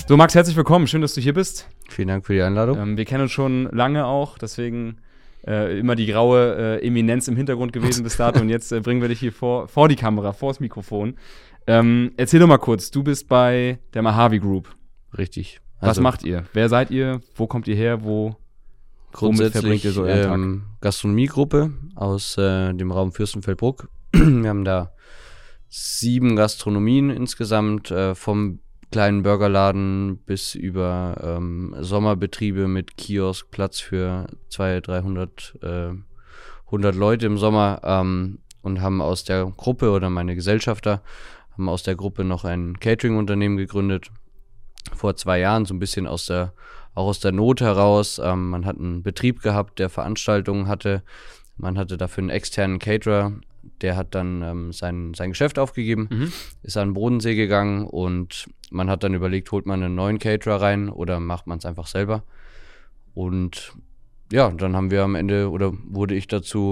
So, Max, herzlich willkommen. Schön, dass du hier bist. Vielen Dank für die Einladung. Wir kennen uns schon lange auch, deswegen immer die graue Eminenz im Hintergrund gewesen bis dato. Und jetzt bringen wir dich hier vor die Kamera, vor das Mikrofon. Erzähl doch mal kurz, du bist bei der Mojave Group. Richtig. Was macht ihr? Wer seid ihr? Wo kommt ihr her? Womit verbringt ihr so euren Tag? Gastronomiegruppe aus dem Raum Fürstenfeldbruck. Wir haben da 7 Gastronomien insgesamt, vom kleinen Burgerladen bis über Sommerbetriebe mit Kiosk, Platz für 200-300 100 Leute im Sommer, und haben aus der Gruppe, oder meine Gesellschafter, haben aus der Gruppe noch ein Catering-Unternehmen gegründet, vor 2 Jahren, so ein bisschen auch aus der Not heraus. Man hat einen Betrieb gehabt, der Veranstaltungen hatte. Man hatte dafür einen externen Caterer, der hat dann sein Geschäft aufgegeben, ist an den Bodensee gegangen und man hat dann überlegt, holt man einen neuen Caterer rein oder macht man es einfach selber. Und ja, dann haben wir am Ende, oder wurde ich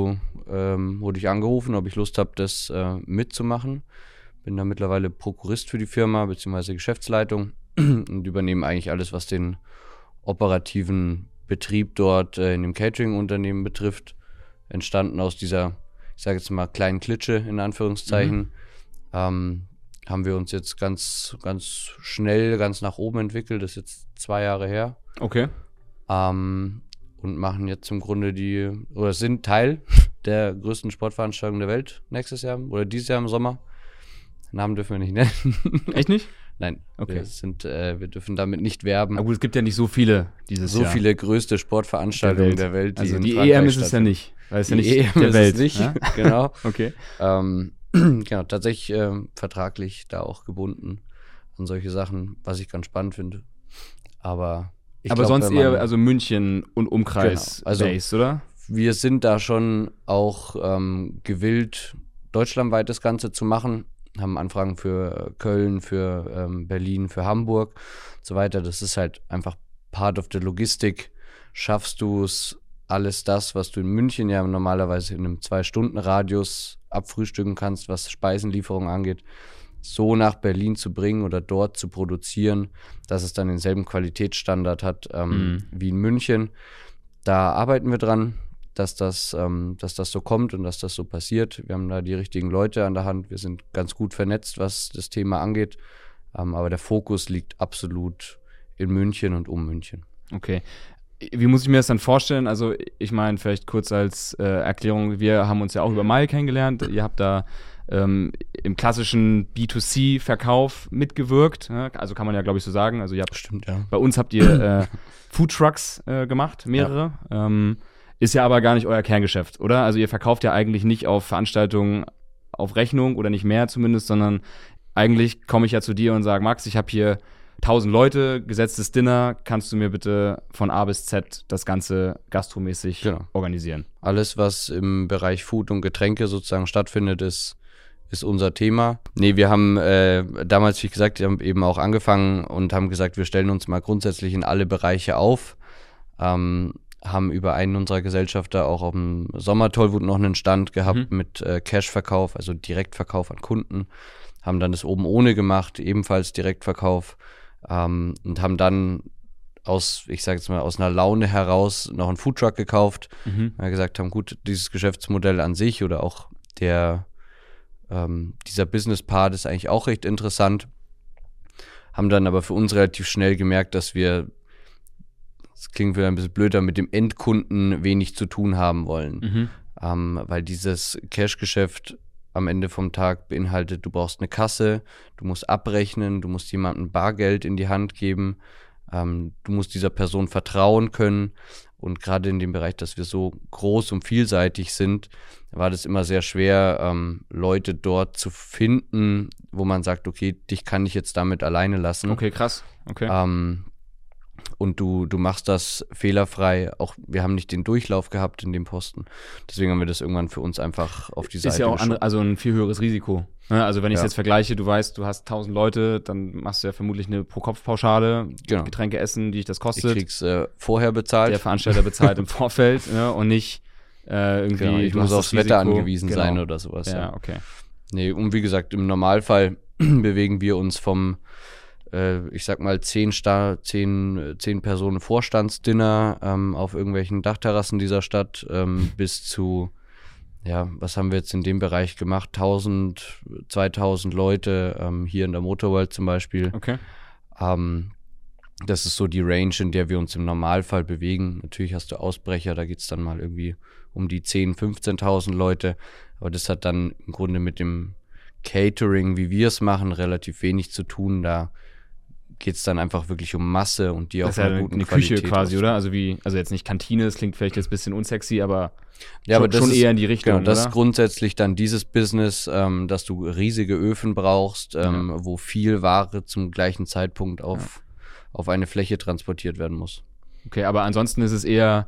angerufen, ob ich Lust habe, das mitzumachen. Bin da mittlerweile Prokurist für die Firma, beziehungsweise Geschäftsleitung, und übernehme eigentlich alles, was den operativen Betrieb dort in dem Catering-Unternehmen betrifft. Entstanden aus dieser, ich sage jetzt mal, kleinen Klitsche in Anführungszeichen, haben wir uns jetzt ganz, ganz schnell, ganz nach oben entwickelt. Das ist jetzt 2 Jahre her. Okay. Und machen jetzt im Grunde sind Teil der größten Sportveranstaltung der Welt nächstes Jahr oder dieses Jahr im Sommer. Namen dürfen wir nicht nennen. Echt nicht? Nein, okay. Wir dürfen damit nicht werben. Aber gut, es gibt ja nicht so viele dieses Jahr. So viele größte Sportveranstaltungen der Welt. Also die EM ist es ja nicht. Weil es ja nicht EM der ist Welt. Es nicht, ja? Genau. Okay. Genau, tatsächlich vertraglich da auch gebunden an solche Sachen, was ich ganz spannend finde. Aber sonst eher also München und Umkreis, genau, also based, oder? Wir sind da schon auch gewillt, deutschlandweit das Ganze zu machen. Haben Anfragen für Köln, für Berlin, für Hamburg und so weiter. Das ist halt einfach part of the Logistik. Schaffst du es, alles das, was du in München ja normalerweise in einem 2-Stunden-Radius abfrühstücken kannst, was Speisenlieferung angeht, so nach Berlin zu bringen oder dort zu produzieren, dass es dann denselben Qualitätsstandard hat wie in München. Da arbeiten wir dran, dass das so kommt und dass das so passiert. Wir haben da die richtigen Leute an der Hand. Wir sind ganz gut vernetzt, was das Thema angeht. Aber der Fokus liegt absolut in München und um München. Okay. Wie muss ich mir das dann vorstellen? Also ich meine, vielleicht kurz als Erklärung, wir haben uns ja auch über Mile kennengelernt. Ihr habt da im klassischen B2C-Verkauf mitgewirkt. Ja? Also kann man ja, glaube ich, so sagen. Also Stimmt, ja. Bei uns habt ihr Foodtrucks gemacht, mehrere. Ja. Ist ja aber gar nicht euer Kerngeschäft, oder? Also ihr verkauft ja eigentlich nicht auf Veranstaltungen auf Rechnung oder nicht mehr zumindest, sondern eigentlich komme ich ja zu dir und sage, Max, ich habe hier 1000 Leute, gesetztes Dinner, kannst du mir bitte von A bis Z das Ganze gastromäßig organisieren? Alles, was im Bereich Food und Getränke sozusagen stattfindet, ist unser Thema. Nee, wir haben damals, wie gesagt, eben auch angefangen und haben gesagt, wir stellen uns mal grundsätzlich in alle Bereiche auf. Haben über einen unserer Gesellschafter auch auf dem Sommertollwut noch einen Stand gehabt mit Cash-Verkauf, also Direktverkauf an Kunden. Haben dann das oben ohne gemacht, ebenfalls Direktverkauf. Und haben dann aus einer Laune heraus noch einen Foodtruck gekauft. Weil wir gesagt haben, gut, dieses Geschäftsmodell an sich oder auch dieser Business-Part ist eigentlich auch recht interessant. Haben dann aber für uns relativ schnell gemerkt, dass wir, das klingt wieder ein bisschen blöder, mit dem Endkunden wenig zu tun haben wollen. Weil dieses Cash-Geschäft am Ende vom Tag beinhaltet, du brauchst eine Kasse, du musst abrechnen, du musst jemandem Bargeld in die Hand geben, du musst dieser Person vertrauen können. Und gerade in dem Bereich, dass wir so groß und vielseitig sind, war das immer sehr schwer, Leute dort zu finden, wo man sagt, okay, dich kann ich jetzt damit alleine lassen. Okay, krass. Okay. Und du machst das fehlerfrei. Auch wir haben nicht den Durchlauf gehabt in dem Posten. Deswegen haben wir das irgendwann für uns einfach auf die Seite Ist ja auch geschoben. also ein viel höheres Risiko. Also wenn ich es jetzt vergleiche, du weißt, du hast 1000 Leute, dann machst du ja vermutlich eine Pro-Kopf-Pauschale, Getränke essen, die dich das kostet. Ich krieg's vorher bezahlt. Der Veranstalter bezahlt im Vorfeld und nicht irgendwie. Ich muss aufs Wetter angewiesen sein oder sowas. Ja, okay. Nee, und wie gesagt, im Normalfall bewegen wir uns vom ich sag mal 10 Personen Vorstandsdinner auf irgendwelchen Dachterrassen dieser Stadt bis zu, ja, was haben wir jetzt in dem Bereich gemacht? 1000, 2000 Leute hier in der Motorworld zum Beispiel. Okay. Das ist so die Range, in der wir uns im Normalfall bewegen. Natürlich hast du Ausbrecher, da geht es dann mal irgendwie um die 10.000, 15.000 Leute. Aber das hat dann im Grunde mit dem Catering, wie wir es machen, relativ wenig zu tun. Da geht es dann einfach wirklich um Masse und die das auf ist einer ja guten eine Qualität Küche quasi, aus. oder? Also jetzt nicht Kantine, das klingt vielleicht jetzt ein bisschen unsexy, aber Ja, aber das schon ist, eher in die Richtung, genau, das oder? ist grundsätzlich dann dieses Business, dass du riesige Öfen brauchst, wo viel Ware zum gleichen Zeitpunkt auf eine Fläche transportiert werden muss. Okay, aber ansonsten ist es eher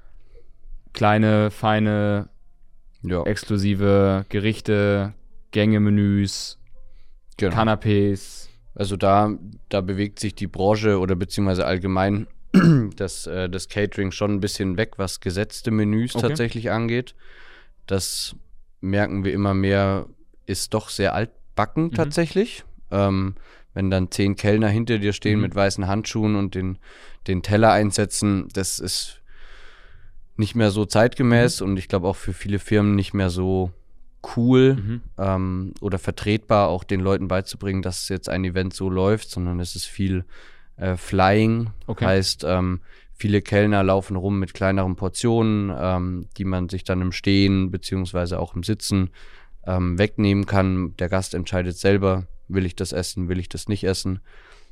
kleine, feine, Ja, exklusive Gerichte, Gänge-Menüs, genau. Canapés. Also da bewegt sich die Branche oder beziehungsweise allgemein das Catering schon ein bisschen weg, was gesetzte Menüs tatsächlich angeht. Das merken wir immer mehr, ist doch sehr altbacken tatsächlich. Wenn dann 10 Kellner hinter dir stehen mit weißen Handschuhen und den Teller einsetzen, das ist nicht mehr so zeitgemäß und ich glaube auch für viele Firmen nicht mehr so cool oder vertretbar, auch den Leuten beizubringen, dass jetzt ein Event so läuft, sondern es ist viel Flying. Okay. Heißt, viele Kellner laufen rum mit kleineren Portionen, die man sich dann im Stehen beziehungsweise auch im Sitzen wegnehmen kann. Der Gast entscheidet selber, will ich das essen, will ich das nicht essen.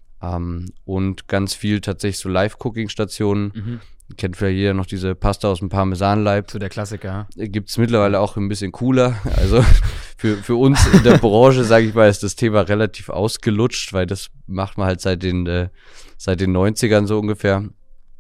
Und ganz viel tatsächlich so Live-Cooking-Stationen. Kennt vielleicht jeder noch diese Pasta aus dem Parmesanleib. So der Klassiker. Gibt es mittlerweile auch ein bisschen cooler. Also für uns in der Branche, sage ich mal, ist das Thema relativ ausgelutscht, weil das macht man halt seit den 90ern so ungefähr.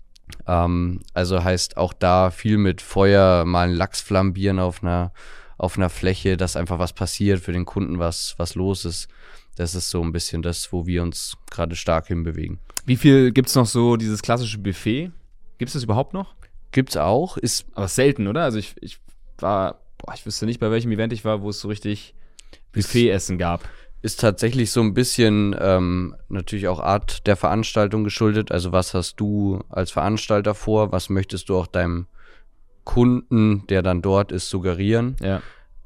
Also heißt auch da viel mit Feuer, mal einen Lachs flambieren auf einer Fläche, dass einfach was passiert, für den Kunden was los ist. Das ist so ein bisschen das, wo wir uns gerade stark hinbewegen. Wie viel gibt's noch so dieses klassische Buffet? Gibt es das überhaupt noch? Gibt's auch. Ist Aber selten, oder? Also ich wüsste nicht, bei welchem Event ich war, wo es so richtig Buffet-Essen gab. Ist tatsächlich so ein bisschen natürlich auch Art der Veranstaltung geschuldet. Also was hast du als Veranstalter vor? Was möchtest du auch deinem Kunden, der dann dort ist, suggerieren? Ja.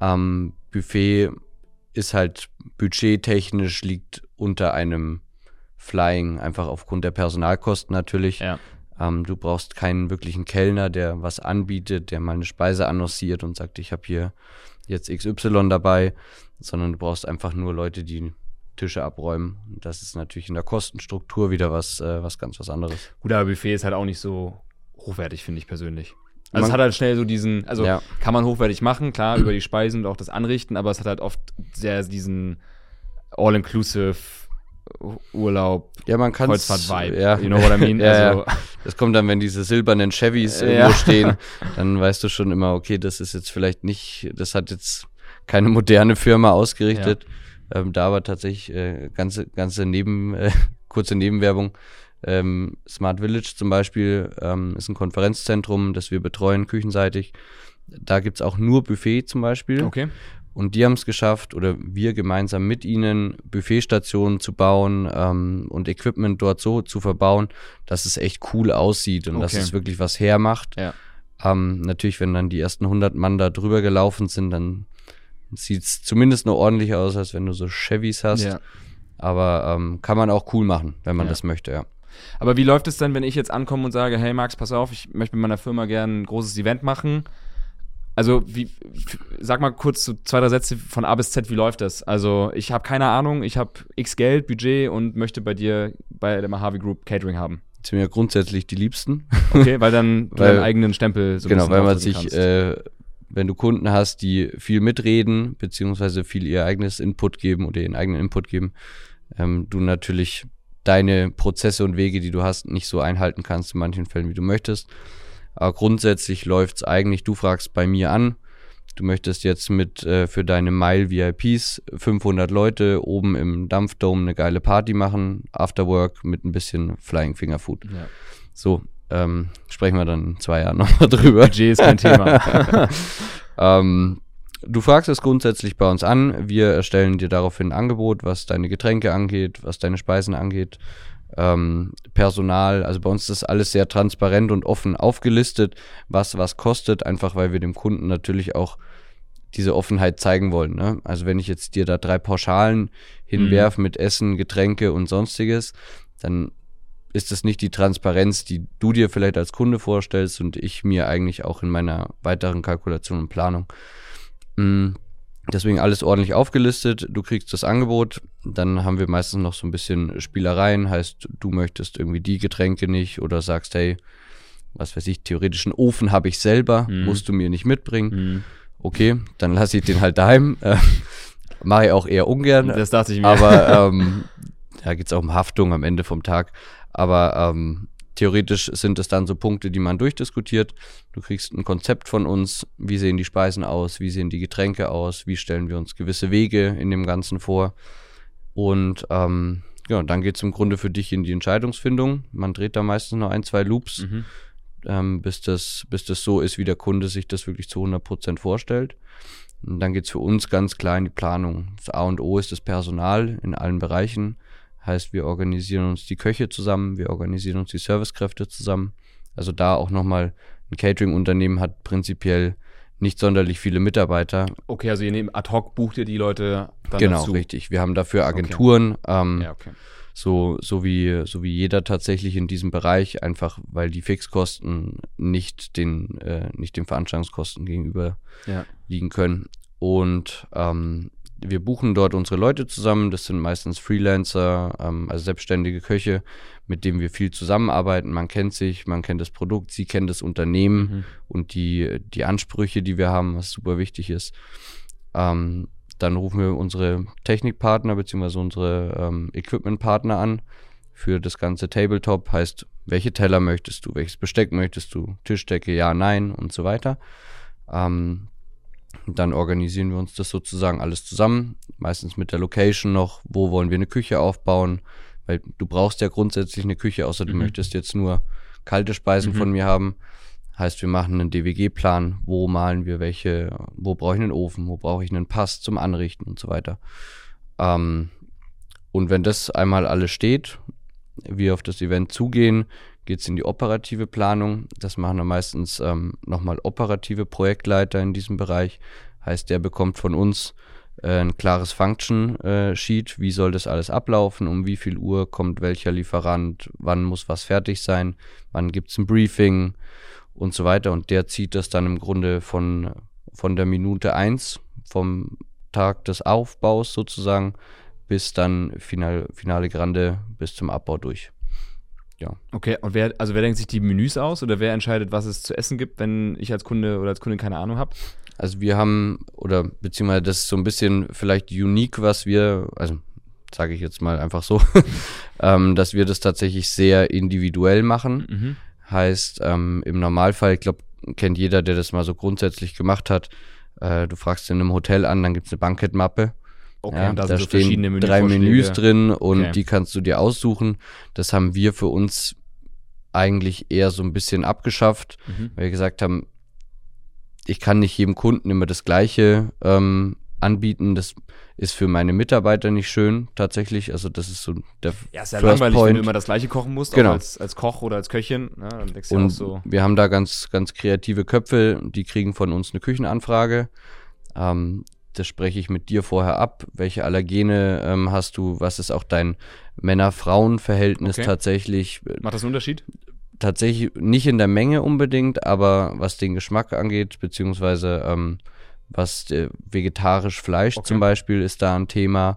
Buffet ist halt budgettechnisch, liegt unter einem Flying, einfach aufgrund der Personalkosten natürlich. Ja. Du brauchst keinen wirklichen Kellner, der was anbietet, der mal eine Speise annonciert und sagt, ich habe hier jetzt XY dabei, sondern du brauchst einfach nur Leute, die Tische abräumen. Und das ist natürlich in der Kostenstruktur wieder was ganz anderes. Gut, aber Buffet ist halt auch nicht so hochwertig, finde ich persönlich. Also es hat halt schnell so diesen, kann man hochwertig machen, klar, über die Speisen und auch das Anrichten, aber es hat halt oft sehr diesen All-Inclusive Urlaub, Ja, man kann Kreuzfahrt-Vibe, ja. you know what I mean? Ja, also, das kommt dann, wenn diese silbernen Chevys irgendwo stehen, dann weißt du schon immer, okay, das ist jetzt vielleicht nicht, das hat jetzt keine moderne Firma ausgerichtet. Da aber tatsächlich kurze Nebenwerbung. Smart Village zum Beispiel ist ein Konferenzzentrum, das wir betreuen, küchenseitig. Da gibt's auch nur Buffet zum Beispiel. okay. Und die haben es geschafft, oder wir gemeinsam mit ihnen, Buffetstationen zu bauen und Equipment dort so zu verbauen, dass es echt cool aussieht und dass es wirklich was hermacht. Ja. Natürlich, wenn dann die ersten 100 Mann da drüber gelaufen sind, dann sieht es zumindest noch ordentlicher aus, als wenn du so Chevys hast. Ja. Aber kann man auch cool machen, wenn man das möchte, ja. Aber wie läuft es denn, wenn ich jetzt ankomme und sage, hey Max, pass auf, ich möchte mit meiner Firma gerne ein großes Event machen? Also, sag mal kurz so 2, 3 Sätze von A bis Z, wie läuft das? Also, ich habe keine Ahnung, ich habe X Geld, Budget und möchte bei dir bei der Mojave Group Catering haben. Das sind mir grundsätzlich die Liebsten. Okay, weil dann du deinen eigenen Stempel so ein genau, bisschen weil man aufdrücken sich, wenn du Kunden hast, die viel mitreden, beziehungsweise viel ihr eigenes Input geben oder ihren eigenen Input geben, du natürlich deine Prozesse und Wege, die du hast, nicht so einhalten kannst in manchen Fällen, wie du möchtest. Aber grundsätzlich läuft es eigentlich, du fragst bei mir an, du möchtest jetzt mit für deine Mile VIPs 500 Leute oben im Dampfdome eine geile Party machen, Afterwork mit ein bisschen Flying Finger Food. Ja. So, sprechen wir dann in 2 Jahren nochmal drüber. Budget ist kein Thema. Du fragst es grundsätzlich bei uns an. Wir erstellen dir daraufhin ein Angebot, was deine Getränke angeht, was deine Speisen angeht, Personal. Also bei uns ist das alles sehr transparent und offen aufgelistet, was kostet, einfach weil wir dem Kunden natürlich auch diese Offenheit zeigen wollen. Ne? Also wenn ich jetzt dir da 3 Pauschalen hinwerfe mit Essen, Getränke und Sonstiges, dann ist das nicht die Transparenz, die du dir vielleicht als Kunde vorstellst und ich mir eigentlich auch in meiner weiteren Kalkulation und Planung. Deswegen alles ordentlich aufgelistet. Du kriegst das Angebot, dann haben wir meistens noch so ein bisschen Spielereien, heißt, du möchtest irgendwie die Getränke nicht oder sagst, hey, was weiß ich, theoretisch einen Ofen habe ich selber, musst du mir nicht mitbringen. Okay, dann lasse ich den halt daheim. Mache ich auch eher ungern. Das dachte ich mir. Aber da geht es auch um Haftung am Ende vom Tag. Aber theoretisch sind es dann so Punkte, die man durchdiskutiert. Du kriegst ein Konzept von uns. Wie sehen die Speisen aus? Wie sehen die Getränke aus? Wie stellen wir uns gewisse Wege in dem Ganzen vor? Und ja, dann geht es im Grunde für dich in die Entscheidungsfindung. Man dreht da meistens noch 1, 2 Loops, bis das so ist, wie der Kunde sich das wirklich zu 100% vorstellt. Und dann geht es für uns ganz klar in die Planung. Das A und O ist das Personal in allen Bereichen. Heißt, wir organisieren uns die Köche zusammen, wir organisieren uns die Servicekräfte zusammen. Also da auch nochmal, ein Catering-Unternehmen hat prinzipiell nicht sonderlich viele Mitarbeiter. Okay, also ihr nehmt ad hoc, bucht ihr die Leute dann genau, dazu? Richtig. Wir haben dafür Agenturen, Ja, okay. so wie jeder tatsächlich in diesem Bereich, einfach weil die Fixkosten nicht den Veranstaltungskosten gegenüber liegen können. Und wir buchen dort unsere Leute zusammen, das sind meistens Freelancer, also selbstständige Köche, mit denen wir viel zusammenarbeiten. Man kennt sich, man kennt das Produkt, sie kennen das Unternehmen und die Ansprüche, die wir haben, was super wichtig ist. Dann rufen wir unsere Technikpartner bzw. unsere Equipmentpartner an für das ganze Tabletop, heißt, welche Teller möchtest du, welches Besteck möchtest du, Tischdecke, ja, nein und so weiter. Dann organisieren wir uns das sozusagen alles zusammen, meistens mit der Location noch, wo wollen wir eine Küche aufbauen, weil du brauchst ja grundsätzlich eine Küche, außer du möchtest jetzt nur kalte Speisen von mir haben. Heißt, wir machen einen DWG-Plan, wo malen wir welche, wo brauche ich einen Ofen, wo brauche ich einen Pass zum Anrichten und so weiter. Und wenn das einmal alles steht, wir auf das Event zugehen, geht es in die operative Planung. Das machen dann meistens nochmal operative Projektleiter in diesem Bereich. Heißt, der bekommt von uns ein klares Function-Sheet. Wie soll das alles ablaufen? Um wie viel Uhr kommt welcher Lieferant? Wann muss was fertig sein? Wann gibt es ein Briefing? Und so weiter. Und der zieht das dann im Grunde von der Minute 1, vom Tag des Aufbaus sozusagen, bis dann Finale Grande, bis zum Abbau durch. Ja. Okay, und wer denkt sich die Menüs aus oder wer entscheidet, was es zu essen gibt, wenn ich als Kunde oder als Kundin keine Ahnung habe? Also wir haben, beziehungsweise das ist so ein bisschen vielleicht unique, was wir, also sage ich jetzt mal einfach so, dass wir das tatsächlich sehr individuell machen. Heißt, im Normalfall, ich glaube, kennt jeder, der das mal so grundsätzlich gemacht hat, du fragst in einem Hotel an, dann gibt es eine Bankettmappe. Okay, ja, und da stehen so verschiedene 3 Menüs drin und Okay. die kannst du dir aussuchen. Das haben wir für uns eigentlich eher so ein bisschen abgeschafft, weil wir gesagt haben, ich kann nicht jedem Kunden immer das Gleiche anbieten. Das ist für meine Mitarbeiter nicht schön, tatsächlich. Also das ist so der Ja, ist ja First langweilig, Point. wenn du immer das Gleiche kochen musst, Genau. auch als Koch oder als Köchin. Ne? Dann denkst du ja Und auch so. wir haben da ganz, ganz kreative Köpfe, die kriegen von uns eine Küchenanfrage. Das spreche ich mit dir vorher ab. Welche Allergene hast du? Was ist auch dein Männer-Frauen-Verhältnis Okay. tatsächlich? Macht das einen Unterschied? Tatsächlich nicht in der Menge unbedingt, aber was den Geschmack angeht, beziehungsweise was vegetarisch Fleisch Okay. zum Beispiel ist da ein Thema.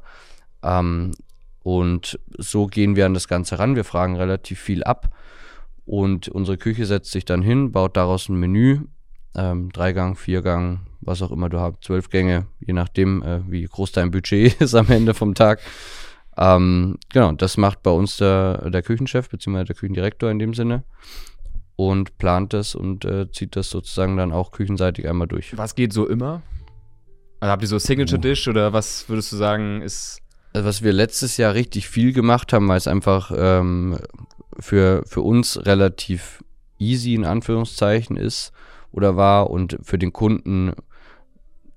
Und so gehen wir an das Ganze ran. Wir fragen relativ viel ab und unsere Küche setzt sich dann hin, baut daraus ein Menü, 3-Gang, 4-Gang, was auch immer du hast, 12 Gänge, je nachdem, wie groß dein Budget ist am Ende vom Tag. Genau, das macht bei uns der Küchenchef, beziehungsweise der Küchendirektor in dem Sinne und plant das und zieht das sozusagen dann auch küchenseitig einmal durch. Was geht so immer? Also habt ihr so Signature Dish oder was würdest du sagen ist... Also was wir letztes Jahr richtig viel gemacht haben, weil es einfach für uns relativ easy in Anführungszeichen ist oder war und für den Kunden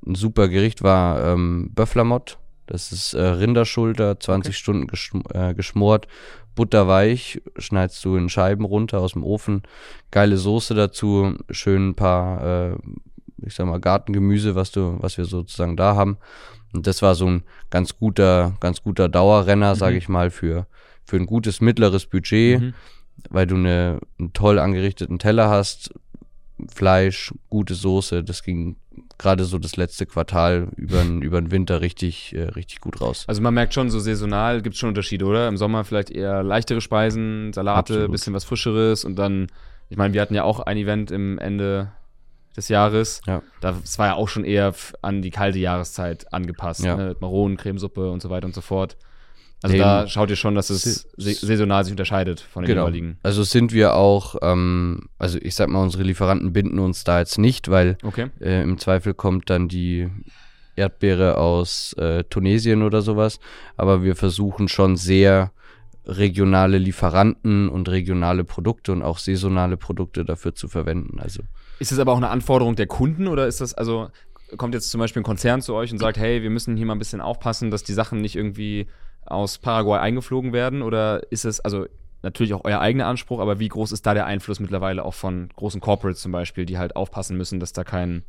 ein super Gericht war Bœuflamott. Das ist Rinderschulter, 20 Stunden geschmort, butterweich, schneidest du in Scheiben runter aus dem Ofen, geile Soße dazu, schön ein paar, ich sag mal, Gartengemüse, was wir sozusagen da haben. Und das war so ein ganz guter Dauerrenner, sage ich mal, für ein gutes mittleres Budget, weil du einen toll angerichteten Teller hast, Fleisch, gute Soße, das ging gerade so das letzte Quartal über den Winter richtig gut raus. Also man merkt schon, so saisonal gibt es schon Unterschiede, oder? Im Sommer vielleicht eher leichtere Speisen, Salate, Absolut. bisschen was Frischeres und dann, ich meine, wir hatten ja auch ein Event im Ende des Jahres. Ja. Das war ja auch schon eher an die kalte Jahreszeit angepasst, Ja. ne? Maronen, Cremesuppe und so weiter und so fort. Also da schaut ihr schon, dass es saisonal sich unterscheidet von den jeweiligen. Also sind wir auch, also ich sag mal, unsere Lieferanten binden uns da jetzt nicht, weil im Zweifel kommt dann die Erdbeere aus Tunesien oder sowas. Aber wir versuchen schon sehr regionale Lieferanten und regionale Produkte und auch saisonale Produkte dafür zu verwenden. Also ist das aber auch eine Anforderung der Kunden oder ist das, also kommt jetzt zum Beispiel ein Konzern zu euch und sagt, hey, wir müssen hier mal ein bisschen aufpassen, dass die Sachen nicht irgendwie aus Paraguay eingeflogen werden? Oder ist es, also natürlich auch euer eigener Anspruch, aber wie groß ist da der Einfluss mittlerweile auch von großen Corporates zum Beispiel, die halt aufpassen müssen, dass da kein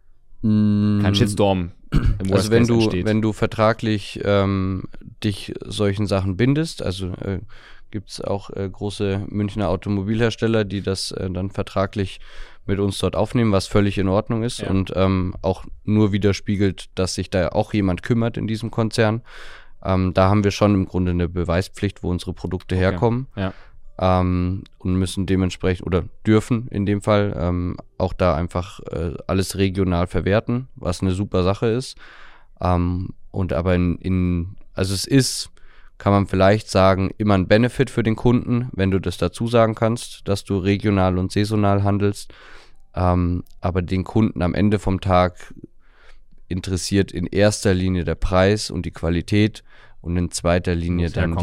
Shitstorm im Worst Case entsteht? Wenn du vertraglich dich solchen Sachen bindest, also gibt es auch große Münchner Automobilhersteller, die das dann vertraglich mit uns dort aufnehmen, was völlig in Ordnung ist und auch nur widerspiegelt, dass sich da auch jemand kümmert in diesem Konzern. Da haben wir schon im Grunde eine Beweispflicht, wo unsere Produkte herkommen und müssen dementsprechend oder dürfen in dem Fall auch da einfach alles regional verwerten, was eine super Sache ist. Und aber also es ist, kann man vielleicht sagen, immer ein Benefit für den Kunden, wenn du das dazu sagen kannst, dass du regional und saisonal handelst. Aber den Kunden am Ende vom Tag interessiert in erster Linie der Preis und die Qualität und in zweiter Linie dann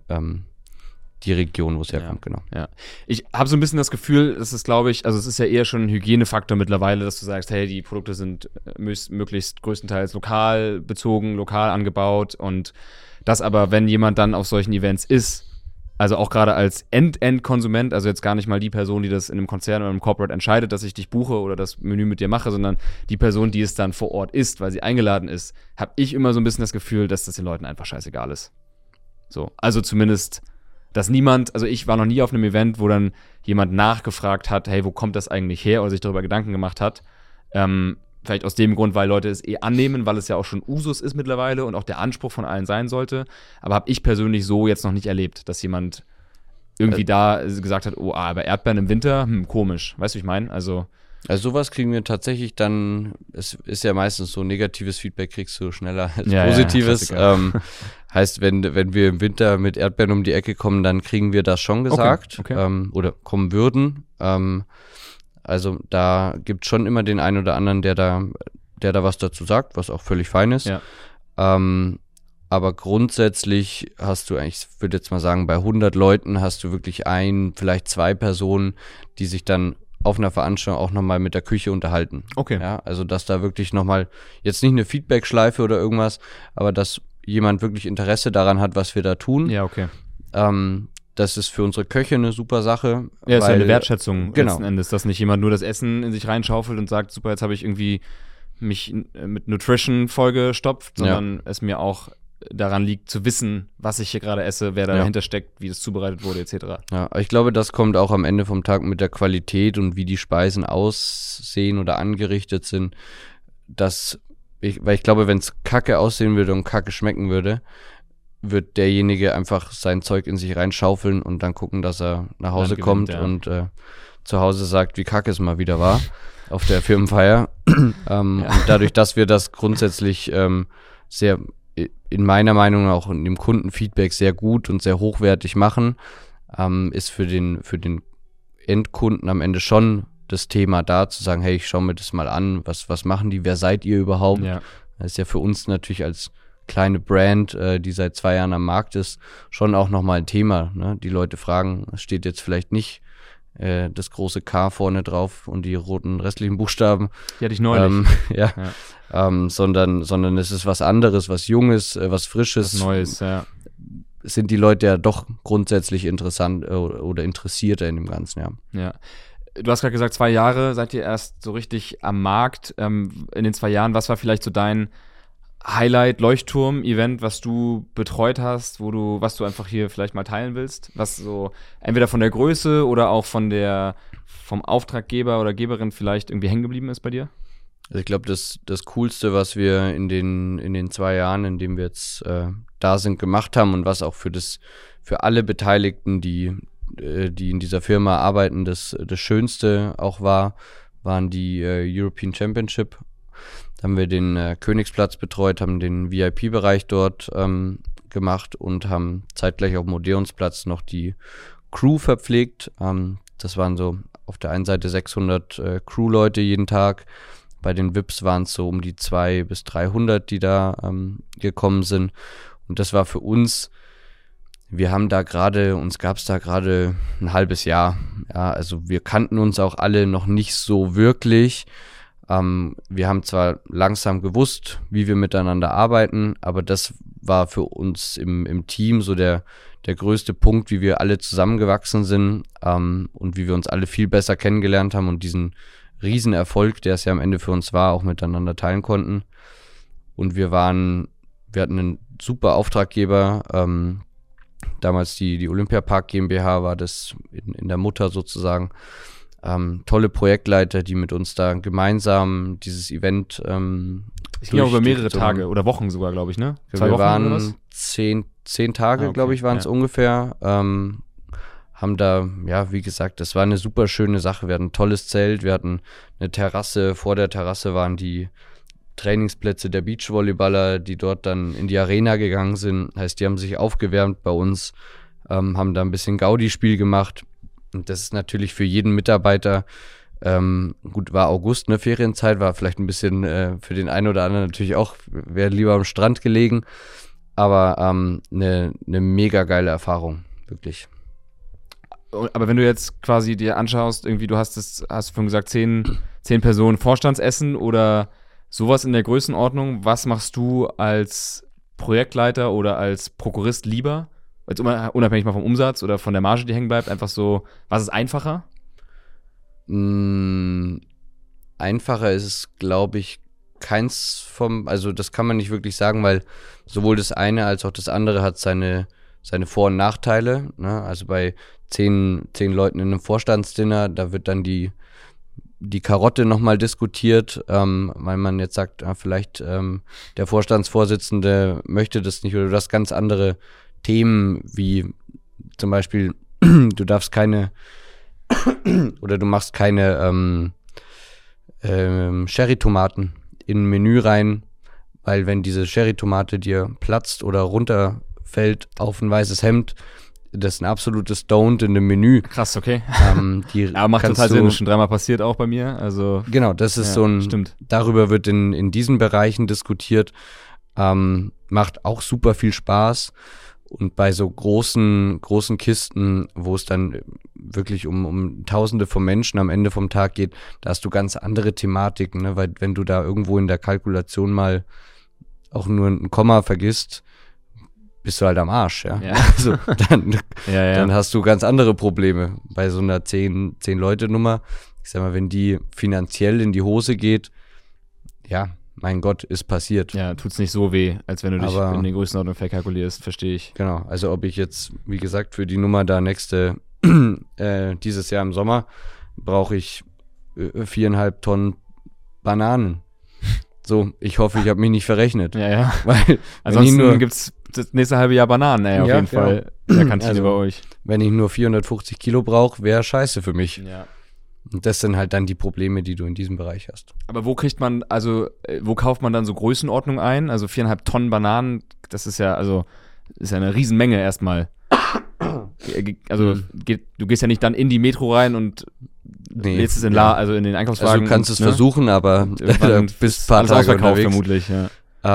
die Region, wo es herkommt, genau. Ja. Ich habe so ein bisschen das Gefühl, das ist, glaube ich, also es ist ja eher schon ein Hygienefaktor mittlerweile, dass du sagst, hey, die Produkte sind möglichst größtenteils lokal bezogen, lokal angebaut und das aber, wenn jemand dann auf solchen Events ist, also auch gerade als End-Konsument, also jetzt gar nicht mal die Person, die das in einem Konzern oder einem Corporate entscheidet, dass ich dich buche oder das Menü mit dir mache, sondern die Person, die es dann vor Ort isst, weil sie eingeladen ist, habe ich immer so ein bisschen das Gefühl, dass das den Leuten einfach scheißegal ist. So, also zumindest, dass niemand, also ich war noch nie auf einem Event, wo dann jemand nachgefragt hat, hey, wo kommt das eigentlich her oder sich darüber Gedanken gemacht hat. Vielleicht aus dem Grund, weil Leute es annehmen, weil es ja auch schon Usus ist mittlerweile und auch der Anspruch von allen sein sollte. Aber habe ich persönlich so jetzt noch nicht erlebt, dass jemand irgendwie da gesagt hat, oh, aber Erdbeeren im Winter, komisch. Weißt du, wie ich meine? Also sowas kriegen wir tatsächlich dann, es ist ja meistens so, negatives Feedback kriegst du schneller als positives. Heißt, wenn wir im Winter mit Erdbeeren um die Ecke kommen, dann kriegen wir das schon gesagt oder kommen würden. Also da gibt es schon immer den einen oder anderen, der da was dazu sagt, was auch völlig fein ist. Ja. Aber grundsätzlich hast du eigentlich, ich würde jetzt mal sagen, bei 100 Leuten hast du wirklich vielleicht 2 Personen, die sich dann auf einer Veranstaltung auch nochmal mit der Küche unterhalten. Okay. Ja, also dass da wirklich nochmal, jetzt nicht eine Feedback-Schleife oder irgendwas, aber dass jemand wirklich Interesse daran hat, was wir da tun. Ja, okay. Das ist für unsere Köche eine super Sache. Ja, ist ja eine Wertschätzung letzten Endes, dass nicht jemand nur das Essen in sich reinschaufelt und sagt, super, jetzt habe ich irgendwie mich mit Nutrition vollgestopft, sondern es mir auch daran liegt, zu wissen, was ich hier gerade esse, wer dahinter steckt, wie das zubereitet wurde, etc. Ja, ich glaube, das kommt auch am Ende vom Tag mit der Qualität und wie die Speisen aussehen oder angerichtet sind, weil ich glaube, wenn es kacke aussehen würde und kacke schmecken würde, wird derjenige einfach sein Zeug in sich reinschaufeln und dann gucken, dass er nach Hause kommt und zu Hause sagt, wie kacke es mal wieder war auf der Firmenfeier. Und dadurch, dass wir das grundsätzlich sehr, in meiner Meinung auch in dem Kundenfeedback sehr gut und sehr hochwertig machen, ist für den Endkunden am Ende schon das Thema da, zu sagen, hey, ich schaue mir das mal an, was machen die, wer seid ihr überhaupt? Ja. Das ist ja für uns natürlich als kleine Brand, die seit 2 Jahren am Markt ist, schon auch nochmal ein Thema. Ne? Die Leute fragen, es steht jetzt vielleicht nicht das große K vorne drauf und die roten restlichen Buchstaben. Die hatte ich neulich. sondern es ist was anderes, was Junges, was Frisches. Was Neues, ja. Sind die Leute ja doch grundsätzlich interessant oder interessierter in dem Ganzen, ja. Ja. Du hast gerade gesagt, 2 Jahre seid ihr erst so richtig am Markt. In den 2 Jahren, was war vielleicht so dein Highlight-Leuchtturm-Event, was du betreut hast, was du einfach hier vielleicht mal teilen willst? Was so entweder von der Größe oder auch vom Auftraggeber oder Geberin vielleicht irgendwie hängen geblieben ist bei dir? Also ich glaube, das Coolste, was wir in den 2 Jahren, in denen wir jetzt da sind, gemacht haben und was auch für alle Beteiligten, die in dieser Firma arbeiten, das Schönste auch waren die European Championship. Da haben wir den Königsplatz betreut, haben den VIP-Bereich dort gemacht und haben zeitgleich auf dem Odeonsplatz noch die Crew verpflegt. Das waren so auf der einen Seite 600 Crew-Leute jeden Tag. Bei den VIPs waren es so um die 200 bis 300, die da gekommen sind. Und das war für uns, uns gab es da gerade ein halbes Jahr. Ja, also wir kannten uns auch alle noch nicht so wirklich. Wir haben zwar langsam gewusst, wie wir miteinander arbeiten, aber das war für uns im Team so der größte Punkt, wie wir alle zusammengewachsen sind und wie wir uns alle viel besser kennengelernt haben und diesen Riesenerfolg, der es ja am Ende für uns war, auch miteinander teilen konnten. Und wir hatten einen super Auftraggeber, damals die Olympiapark GmbH war das in der Mutter sozusagen. Tolle Projektleiter, die mit uns da gemeinsam dieses Event ich ging auch über mehrere Tage oder Wochen sogar, glaube ich, ne? 2 Wochen waren oder was? 10 Tage, glaube ich, waren es ungefähr. Haben da, ja, wie gesagt, das war eine super schöne Sache. Wir hatten ein tolles Zelt, wir hatten eine Terrasse. Vor der Terrasse waren die Trainingsplätze der Beachvolleyballer, die dort dann in die Arena gegangen sind. Heißt, die haben sich aufgewärmt bei uns, haben da ein bisschen Gaudi-Spiel gemacht. Und das ist natürlich für jeden Mitarbeiter, gut, war August, ne, Ferienzeit, war vielleicht ein bisschen für den einen oder anderen natürlich auch, wäre lieber am Strand gelegen. Aber eine mega geile Erfahrung, wirklich. Aber wenn du jetzt quasi dir anschaust, irgendwie, hast du vorhin gesagt, 10 Personen Vorstandsessen oder sowas in der Größenordnung, was machst du als Projektleiter oder als Prokurist lieber? Jetzt unabhängig mal vom Umsatz oder von der Marge, die hängen bleibt, einfach so, was ist einfacher? Einfacher ist es, glaube ich, also das kann man nicht wirklich sagen, weil sowohl das eine als auch das andere hat seine Vor- und Nachteile, ne? Also bei 10 Leuten in einem Vorstandsdinner, da wird dann die Karotte nochmal diskutiert, weil man jetzt sagt, vielleicht der Vorstandsvorsitzende möchte das nicht oder du hast ganz andere Themen, wie zum Beispiel, du darfst keine oder du machst keine Sherry-Tomaten in ein Menü rein, weil wenn diese Sherry-Tomate dir platzt oder runterfällt auf ein weißes Hemd, das ist ein absolutes Don't in dem Menü. Krass, okay. Aber macht total Sinn, ist schon 3-mal passiert auch bei mir. Also, genau, das ist so ein, stimmt. Darüber wird in diesen Bereichen diskutiert. Macht auch super viel Spaß. Und bei so großen Kisten, wo es dann wirklich um Tausende von Menschen am Ende vom Tag geht, da hast du ganz andere Thematiken, ne? Weil wenn du da irgendwo in der Kalkulation mal auch nur ein Komma vergisst, bist du halt am Arsch, ja. Also dann hast du ganz andere Probleme bei so einer 10-Leute-Nummer. Ich sag mal, wenn die finanziell in die Hose geht, ja, mein Gott, ist passiert. Ja, tut's nicht so weh, als wenn du dich in die Größenordnung verkalkulierst, verstehe ich. Genau, also ob ich jetzt, wie gesagt, für die Nummer da dieses Jahr im Sommer brauche ich 4,5 Tonnen Bananen. So, ich hoffe, ich habe mich nicht verrechnet. Ja. Weil ansonsten gibt's das nächste halbe Jahr Bananen, auf jeden Fall. In der Kantine bei euch. Wenn ich nur 450 Kilo brauche, wäre scheiße für mich. Ja. Und das sind halt dann die Probleme, die du in diesem Bereich hast. Aber wo kauft man dann so Größenordnung ein? Also 4,5 Tonnen Bananen, das ist ja eine Riesenmenge erstmal. Also du gehst ja nicht dann in die Metro rein und lädst es in den Einkaufswagen. Also du kannst es versuchen, aber bis ein paar Tage ausverkauft vermutlich, ja.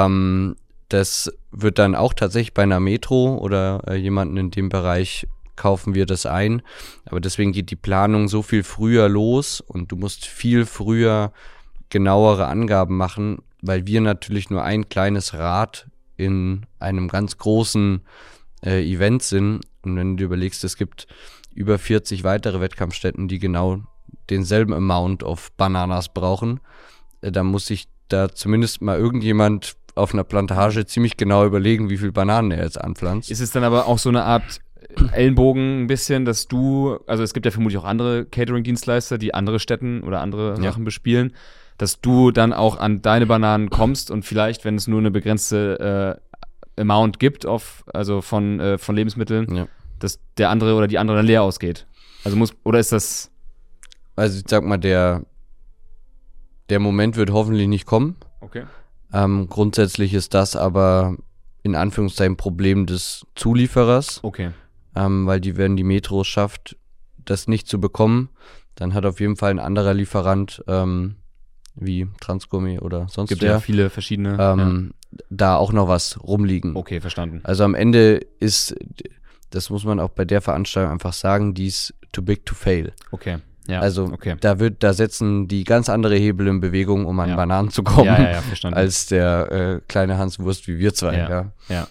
Das wird dann auch tatsächlich bei einer Metro oder jemanden in dem Bereich kaufen wir das ein. Aber deswegen geht die Planung so viel früher los und du musst viel früher genauere Angaben machen, weil wir natürlich nur ein kleines Rad in einem ganz großen Event sind. Und wenn du dir überlegst, es gibt über 40 weitere Wettkampfstätten, die genau denselben Amount of Bananas brauchen, dann muss sich da zumindest mal irgendjemand auf einer Plantage ziemlich genau überlegen, wie viel Bananen er jetzt anpflanzt. Ist es dann aber auch so eine Art Ellenbogen ein bisschen, dass also es gibt ja vermutlich auch andere Catering-Dienstleister, die andere Städten oder andere Sachen bespielen, dass du dann auch an deine Bananen kommst und vielleicht, wenn es nur eine begrenzte Amount gibt, also von Lebensmitteln, dass der andere oder die andere dann leer ausgeht. Also oder ist das... Also ich sag mal, der Moment wird hoffentlich nicht kommen. Okay. Grundsätzlich ist das aber in Anführungszeichen Problem des Zulieferers. Okay. Weil wenn die Metro es schafft, das nicht zu bekommen, dann hat auf jeden Fall ein anderer Lieferant, wie Transgourmet oder sonst Gibt ja viele verschiedene. Da auch noch was rumliegen. Okay, verstanden. Also am Ende das muss man auch bei der Veranstaltung einfach sagen, die ist too big to fail. Okay. Ja, also da setzen die ganz andere Hebel in Bewegung, um an Bananen zu kommen, verstanden. als der kleine Hans Wurst wie wir zwei. Ja.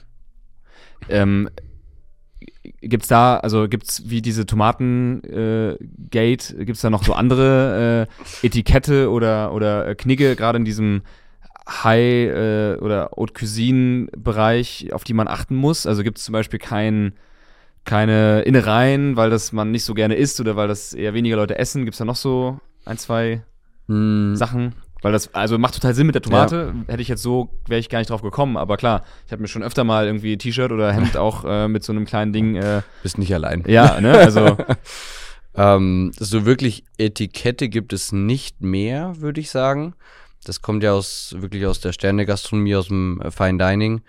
Gibt's wie diese Tomaten-Gate, gibt's da noch so andere Etikette oder Knigge, gerade in diesem High- oder Haute Cuisine-Bereich, auf die man achten muss? Also gibt's zum Beispiel keine Innereien, weil das man nicht so gerne isst oder weil das eher weniger Leute essen? Gibt's da noch so ein, zwei Sachen? Weil das, also macht total Sinn mit der Tomate. Wäre ich gar nicht drauf gekommen. Aber klar, ich habe mir schon öfter mal irgendwie T-Shirt oder Hemd auch mit so einem kleinen Ding. Bist nicht allein. Ja, ne, also. So wirklich Etikette gibt es nicht mehr, würde ich sagen. Das kommt ja wirklich aus der Sterne-Gastronomie, aus dem Fine Dining.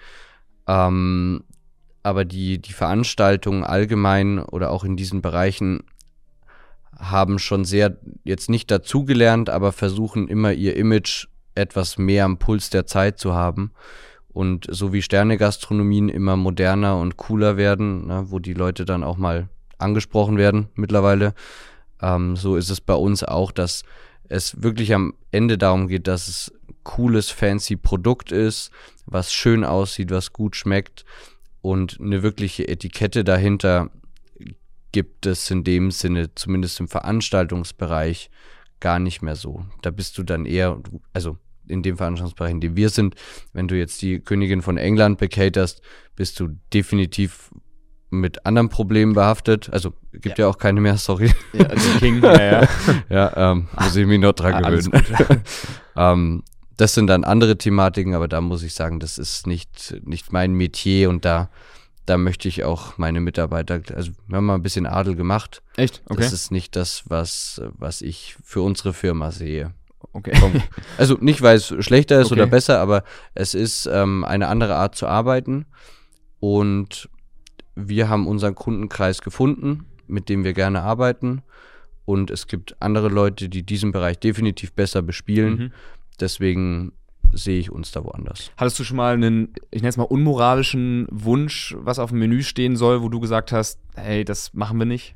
Aber die Veranstaltungen allgemein oder auch in diesen Bereichen haben schon sehr, jetzt nicht dazugelernt, aber versuchen immer ihr Image etwas mehr am Puls der Zeit zu haben. Und so wie Sterne-Gastronomien immer moderner und cooler werden, ne, wo die Leute dann auch mal angesprochen werden mittlerweile, so ist es bei uns auch, dass es wirklich am Ende darum geht, dass es cooles, fancy Produkt ist, was schön aussieht, was gut schmeckt. Und eine wirkliche Etikette dahinter gibt es in dem Sinne, zumindest im Veranstaltungsbereich, gar nicht mehr so. Da bist du dann eher, also in dem Veranstaltungsbereich, in dem wir sind, wenn du jetzt die Königin von England becaterst, bist du definitiv mit anderen Problemen behaftet. Also gibt ja auch keine mehr, sorry. Ja, also King, muss ich mich noch dran gewöhnen. Das sind dann andere Thematiken, aber da muss ich sagen, das ist nicht mein Metier und da möchte ich auch meine Mitarbeiter, also wir haben mal ein bisschen Adel gemacht. Echt? Okay. Das ist nicht das, was ich für unsere Firma sehe. Okay. Also nicht, weil es schlechter ist oder besser, aber es ist eine andere Art zu arbeiten und wir haben unseren Kundenkreis gefunden, mit dem wir gerne arbeiten und es gibt andere Leute, die diesen Bereich definitiv besser bespielen. Deswegen sehe ich uns da woanders. Hattest du schon mal einen, ich nenne es mal, unmoralischen Wunsch, was auf dem Menü stehen soll, wo du gesagt hast, hey, das machen wir nicht?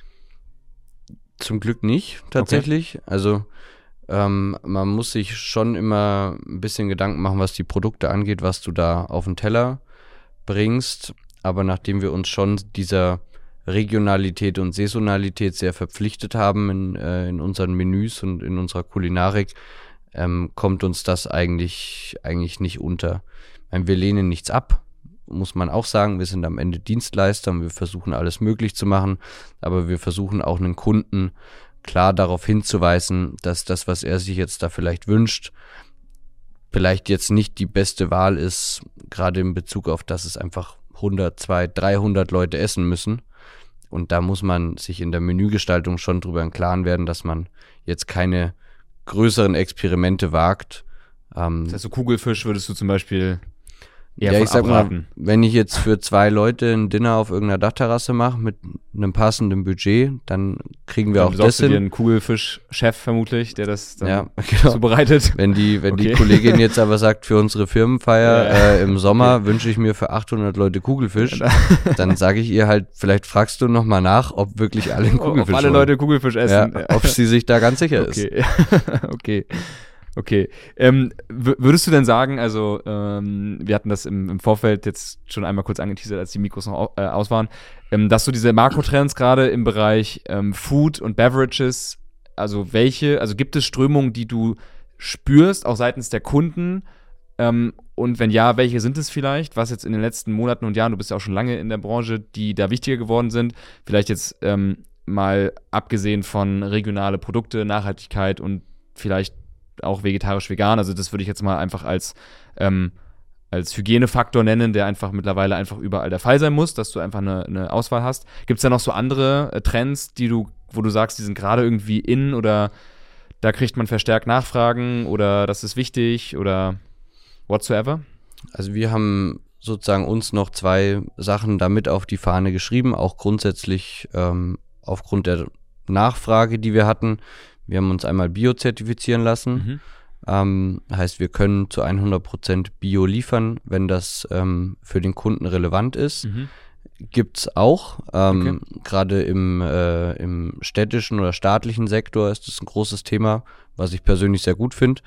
Zum Glück nicht, tatsächlich. Okay. Also man muss sich schon immer ein bisschen Gedanken machen, was die Produkte angeht, was du da auf den Teller bringst. Aber nachdem wir uns schon dieser Regionalität und Saisonalität sehr verpflichtet haben in unseren Menüs und in unserer Kulinarik, kommt uns das eigentlich nicht unter. Ich meine, wir lehnen nichts ab, muss man auch sagen. Wir sind am Ende Dienstleister und wir versuchen alles möglich zu machen, aber wir versuchen auch einen Kunden klar darauf hinzuweisen, dass das, was er sich jetzt da vielleicht wünscht, vielleicht jetzt nicht die beste Wahl ist, gerade in Bezug auf, dass es einfach 100, 200, 300 Leute essen müssen. Und da muss man sich in der Menügestaltung schon drüber im Klaren werden, dass man jetzt keine größeren Experimente wagt. Das heißt, so Kugelfisch würdest du zum Beispiel eher ja, von ich sag abraten. Mal, wenn ich jetzt für 2 Leute ein Dinner auf irgendeiner Dachterrasse mache mit einem passenden Budget, dann kriegen wir dann auch das hin. Dann dir einen Kugelfisch-Chef vermutlich, der das dann genau. zubereitet. Wenn die Kollegin jetzt aber sagt, für unsere Firmenfeier im Sommer wünsche ich mir für 800 Leute Kugelfisch, dann sage ich ihr halt, vielleicht fragst du nochmal nach, ob wirklich alle einen Kugelfisch ob alle wollen. Leute Kugelfisch essen. Ja, ob sie sich da ganz sicher ist. Okay. Okay. Würdest du denn sagen, also wir hatten das im Vorfeld jetzt schon einmal kurz angeteasert, als die Mikros noch aus waren, dass so diese Makrotrends gerade im Bereich Food und Beverages, also gibt es Strömungen, die du spürst, auch seitens der Kunden? Und wenn ja, welche sind es vielleicht? Was jetzt in den letzten Monaten und Jahren, du bist ja auch schon lange in der Branche, die da wichtiger geworden sind? Vielleicht jetzt mal abgesehen von regionale Produkte, Nachhaltigkeit und vielleicht auch vegetarisch-vegan. Also das würde ich jetzt mal einfach als Hygienefaktor nennen, der einfach mittlerweile einfach überall der Fall sein muss, dass du einfach eine Auswahl hast. Gibt es da noch so andere Trends, wo du sagst, die sind gerade irgendwie in oder da kriegt man verstärkt Nachfragen oder das ist wichtig oder whatsoever? Also wir haben sozusagen uns noch 2 Sachen damit auf die Fahne geschrieben, auch grundsätzlich aufgrund der Nachfrage, die wir hatten. Wir haben uns einmal Bio-zertifizieren lassen. Heißt, wir können zu 100% Bio liefern, wenn das für den Kunden relevant ist. Gibt's auch. Gerade im städtischen oder staatlichen Sektor ist das ein großes Thema, was ich persönlich sehr gut finde.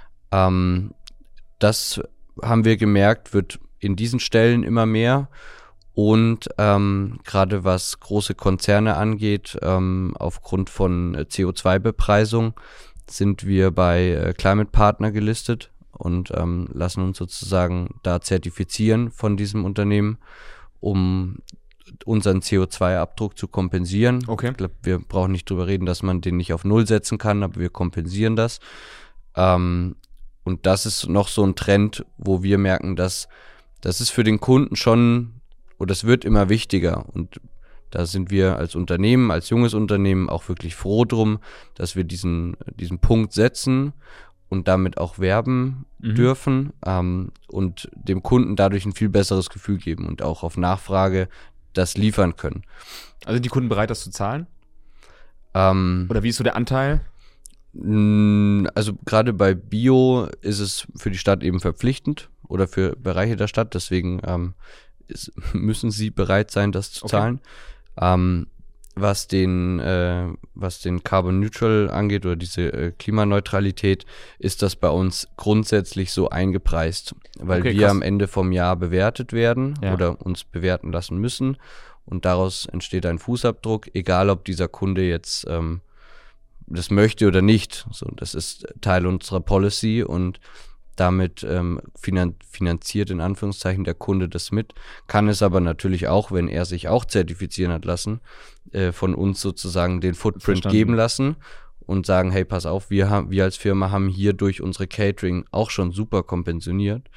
Das haben wir gemerkt, wird in diesen Stellen immer mehr. Und gerade was große Konzerne angeht, aufgrund von CO2-Bepreisung sind wir bei Climate Partner gelistet und lassen uns sozusagen da zertifizieren von diesem Unternehmen, um unseren CO2-Abdruck zu kompensieren. Okay. Ich glaube, wir brauchen nicht drüber reden, dass man den nicht auf Null setzen kann, aber wir kompensieren das. Und das ist noch so ein Trend, wo wir merken, dass das ist für den Kunden schon, oder es wird immer wichtiger. Und da sind wir als Unternehmen, als junges Unternehmen auch wirklich froh drum, dass wir diesen Punkt setzen und damit auch werben dürfen und dem Kunden dadurch ein viel besseres Gefühl geben und auch auf Nachfrage das liefern können. Also sind die Kunden bereit, das zu zahlen? Oder wie ist so der Anteil? Also gerade bei Bio ist es für die Stadt eben verpflichtend oder für Bereiche der Stadt, deswegen müssen sie bereit sein, das zu zahlen. Was den Carbon Neutral angeht oder diese Klimaneutralität, ist das bei uns grundsätzlich so eingepreist, weil wir am Ende vom Jahr bewertet werden oder uns bewerten lassen müssen und daraus entsteht ein Fußabdruck, egal ob dieser Kunde jetzt das möchte oder nicht. So, das ist Teil unserer Policy und damit finanziert in Anführungszeichen der Kunde das mit, kann es aber natürlich auch, wenn er sich auch zertifizieren hat lassen, von uns sozusagen den Footprint geben lassen und sagen, hey, pass auf, wir als Firma haben hier durch unsere Catering auch schon super kompensiert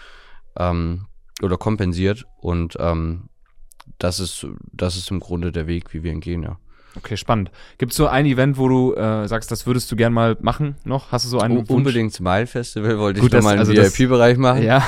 und das ist im Grunde der Weg, wie wir ihn gehen, ja. Okay, spannend. Gibt es so ein Event, wo du sagst, das würdest du gern mal machen noch? Hast du so einen Wunsch? Unbedingt Smile Festival wollte ich noch mal einen VIP-Bereich machen. Ja.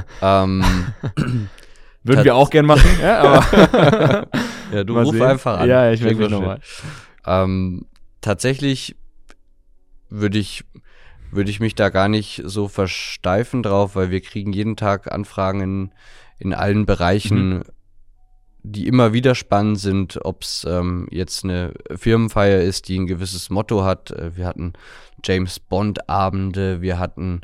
Würden wir auch gern machen, ja, aber ja, du ruf einfach an. Ja, ich melde mich nochmal. Tatsächlich würde ich mich da gar nicht so versteifen drauf, weil wir kriegen jeden Tag Anfragen in allen Bereichen, die immer wieder spannend sind, ob es jetzt eine Firmenfeier ist, die ein gewisses Motto hat. Wir hatten James-Bond-Abende, wir hatten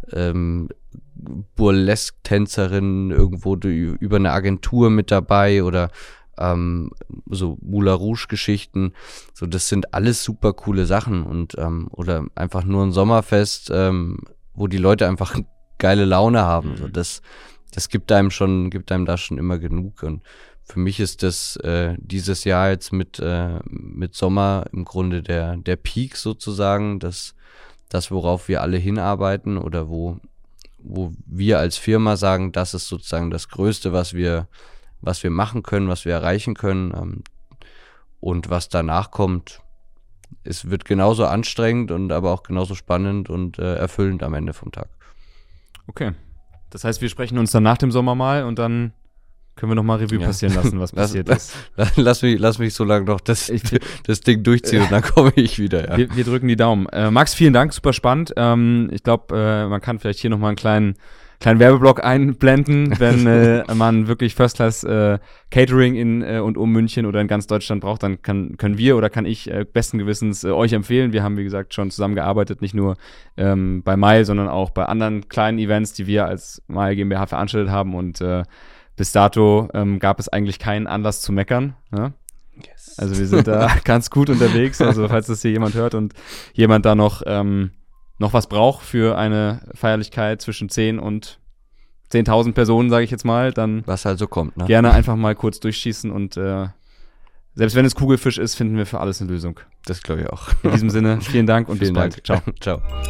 Burlesque-Tänzerinnen irgendwo über eine Agentur mit dabei oder so Moulin Rouge-Geschichten. So, das sind alles super coole Sachen und oder einfach nur ein Sommerfest, wo die Leute einfach geile Laune haben. So, das gibt einem da schon immer genug und für mich ist das dieses Jahr jetzt mit Sommer im Grunde der Peak sozusagen, das worauf wir alle hinarbeiten oder wo wir als Firma sagen, das ist sozusagen das Größte, was wir machen können, was wir erreichen können und was danach kommt, es wird genauso anstrengend und aber auch genauso spannend und erfüllend am Ende vom Tag. Okay, das heißt, wir sprechen uns dann nach dem Sommer mal und dann Können wir noch mal Revue passieren lassen, was passiert ist. Lass mich so lange noch das Ding durchziehen und dann komme ich wieder. Ja. Wir drücken die Daumen. Max, vielen Dank, super spannend. Ich glaube, man kann vielleicht hier noch mal einen kleinen Werbeblock einblenden, wenn man wirklich First-Class Catering in und um München oder in ganz Deutschland braucht, dann können wir oder kann ich besten Gewissens euch empfehlen. Wir haben, wie gesagt, schon zusammengearbeitet, nicht nur bei Mile, sondern auch bei anderen kleinen Events, die wir als Mile GmbH veranstaltet haben und bis dato gab es eigentlich keinen Anlass zu meckern. Ja? Yes. Also wir sind da ganz gut unterwegs. Also falls das hier jemand hört und jemand da noch was braucht für eine Feierlichkeit zwischen 10 und 10.000 Personen, sage ich jetzt mal, dann was halt so kommt, ne? Gerne einfach mal kurz durchschießen und selbst wenn es Kugelfisch ist, finden wir für alles eine Lösung. Das glaube ich auch. In diesem Sinne, vielen Dank und bis bald. Ciao. Ciao.